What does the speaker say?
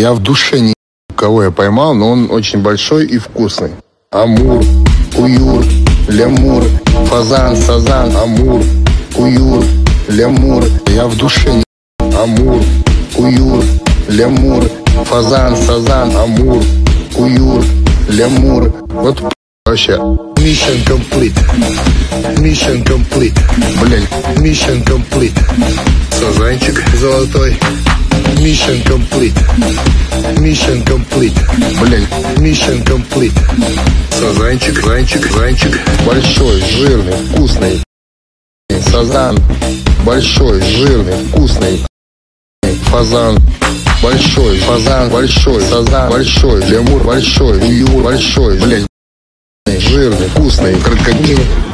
Я в душе не кого я поймал, но он очень большой и вкусный. Амур, уюр, лемур, фазан, сазан, амур, уюр, лемур. Я в душе не амур, уюр, лемур, фазан, сазан, амур, уюр, лемур. Вот вообще. Mission complete. Mission complete. Блять, Mission complete. сазанчик. Золотой. Mission complete. Mission complete. Блять, Mission complete. сазанчик, зайчик. Большой, жирный, вкусный. Сазан. Большой, жирный, вкусный. Фазан. Большой, фазан, большой, сазан, большой, лемур, большой, уюр, большой, блять, жирный, вкусный, крокодил.